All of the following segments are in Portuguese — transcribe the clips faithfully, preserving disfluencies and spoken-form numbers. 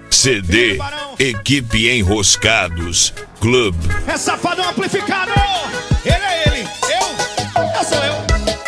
C D Equipe Enroscados Club. É Safadão amplificado. Ele é ele, eu, eu sou eu.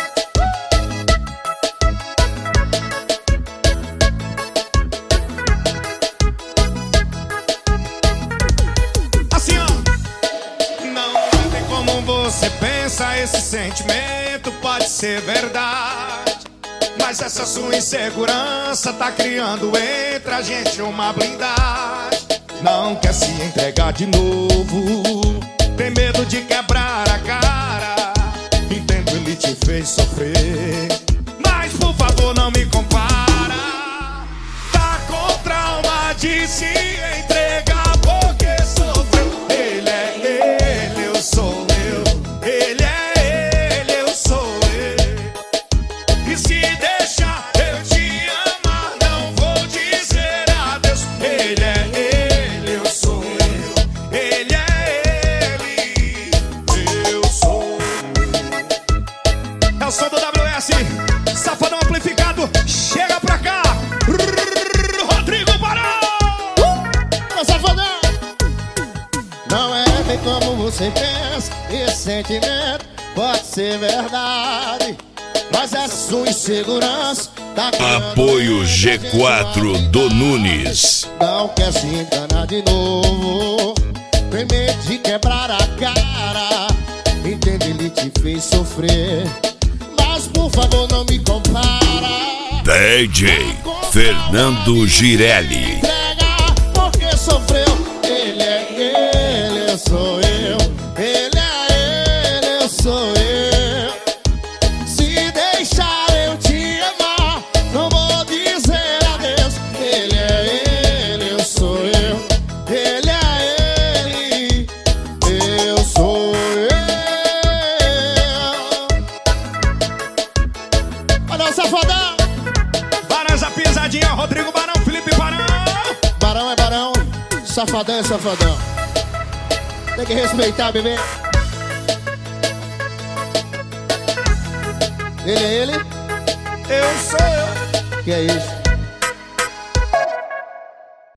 Assim ó. Não tem como você pensa, esse sentimento pode ser verdade, mas essa sua insegurança tá criando entre a gente uma blindagem. Não quer se entregar de novo, tem medo de quebrar a cara. Entendo, ele te fez sofrer, mas por favor não me compara. Tá com trauma de se entregar porque sofreu. Ele é ele, eu sou eu. Ele é ele, eu sou eu. E se deixar eu te amar, não vou dizer adeus. Ele é ele, eu sou eu. Ele é ele, eu sou eu. É o som do W S, Safadão amplificado. Chega pra cá, Rodrigo Barão. Uh, Safadão. Não é bem como você pensa, esse sentimento pode ser verdade, mas essa sua insegurança tá Apoio G quatro do Nunes. não quer se enganar de novo, tem medo de quebrar a cara. Entende, ele te fez sofrer, mas por favor não me compara. D J Fernando Girelli. Entrega porque sofreu. Ele é ele, eu sou eu. Ele é ele, eu sou eu. Se deixar eu te amar, não vou dizer adeus. Ele é ele, eu sou eu. Ele é ele, eu sou eu. Olha o Safadão. Barão, essa pisadinha, Rodrigo Barão, Felipe Barão. Barão é barão, Safadão é safadão. Tem que respeitar, bebê. Ele é ele, Eu sou eu. que é isso?